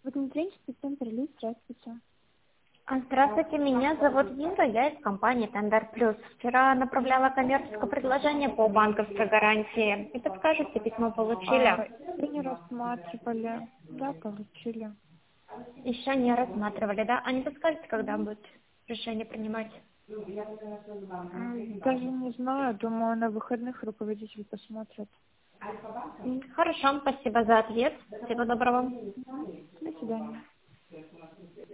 Внутренний центр Ли, здравствуйте. Здравствуйте, меня зовут Инга, я из компании Тендер Плюс. Вчера направляла коммерческое предложение по банковской гарантии. Не подскажете, письмо получили? Вы не рассматривали. Да, получили. Еще не рассматривали, да? А не подскажете, когда будет решение принимать? Даже не знаю, думаю, на выходных руководитель посмотрит. Хорошо, спасибо за ответ. Всего доброго. До свидания.